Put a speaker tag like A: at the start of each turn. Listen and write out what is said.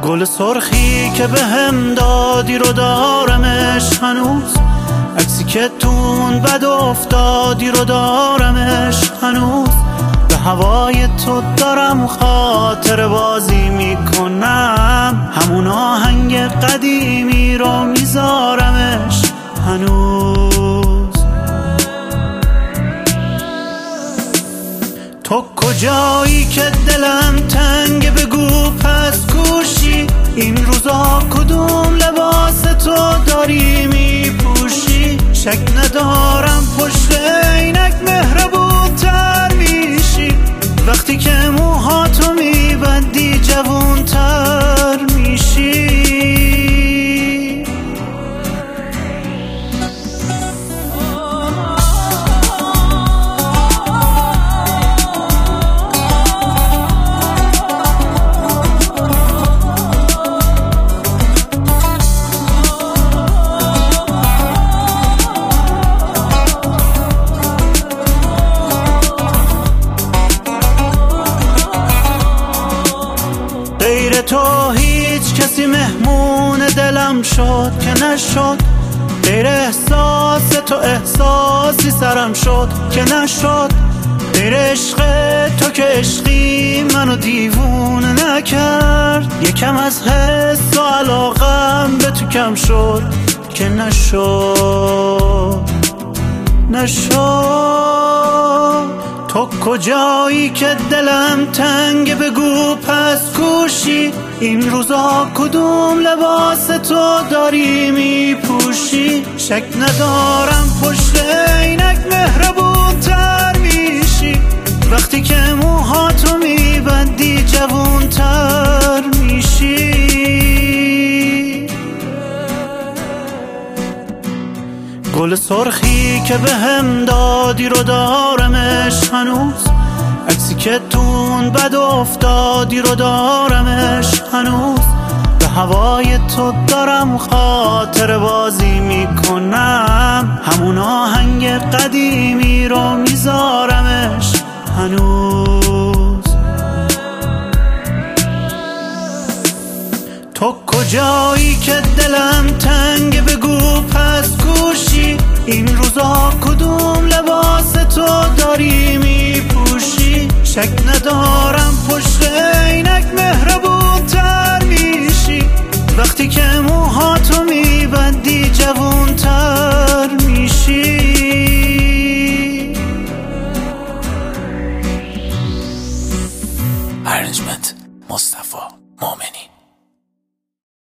A: گل سرخی که به هم دادی رو دارمش هنوز، عکسی که تون بد افتادی رو دارمش هنوز. به هوای تو دارم خاطر بازی میکنم، همون آهنگ قدیمی رو میذارمش هنوز. تو کجایی که دلم تنگ بگو پس کوشی، این روزا کدوم لباس تو داری میپوشی؟ شک ندارم پشت عینک مهربون تر میشی، وقتی که موهاتو میبندی جوون تر میشی. غیر تو هیچ کسی مهمون دلم شد که نشد، غیر احساس تو احساسی سرم شد که نشد، غیر عشق تو که عشقی منو دیوونه نکرد، یکم از حس و علاقم به تو کم شد که نشد. تو کجایی که دلم تنگ بگو پس کوشی، این روزا کدوم لباس تو داری میپوشی؟ شک ندارم پشت عینک مهربون تر میشی، وقتی که موهاتو میبندی جوون تر میشی. گل سرخی که به هم دادی رو دارمش هنوز، عکسی که تون بد افتادی رو دارمش هنوز. به هوای تو دارم خاطر بازی میکنم، همون آهنگ قدیمی رو میذارمش هنوز. تو کجایی که دلم تنگ بگو پس کوشی، این روزا کدوم لباس تو داری میپوشی؟ شک ندارم پشت عینک مهربون تر میشی، وقتی که موهاتو میبندی جوون تر میشی.
B: ارنجمنت مصطفی مومنی.